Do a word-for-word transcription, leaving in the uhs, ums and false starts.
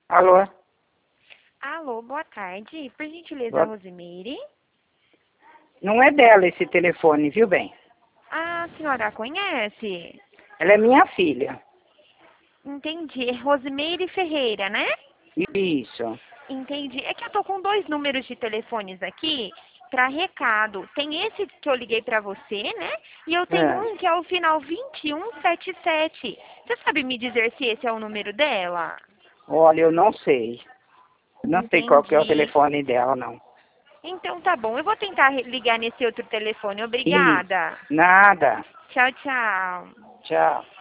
Alô? Alô, boa tarde. Por gentileza, Boa... Rosimeire? Não é dela esse telefone, viu, bem? Ah, a senhora conhece? Ela é minha filha. Entendi. Rosimeire Ferreira, né? Isso. Entendi. É que eu tô com dois números de telefones aqui para recado. Tem esse que eu liguei para você, né? E eu tenho É. um que é o final vinte e um setenta e sete. Você sabe me dizer se esse é o número dela? Olha, eu não sei. Não sei qual que é o Entendi. telefone dela, não. Então tá bom. Eu vou tentar re- ligar nesse outro telefone. E Obrigada. nada. Tchau, tchau. Tchau.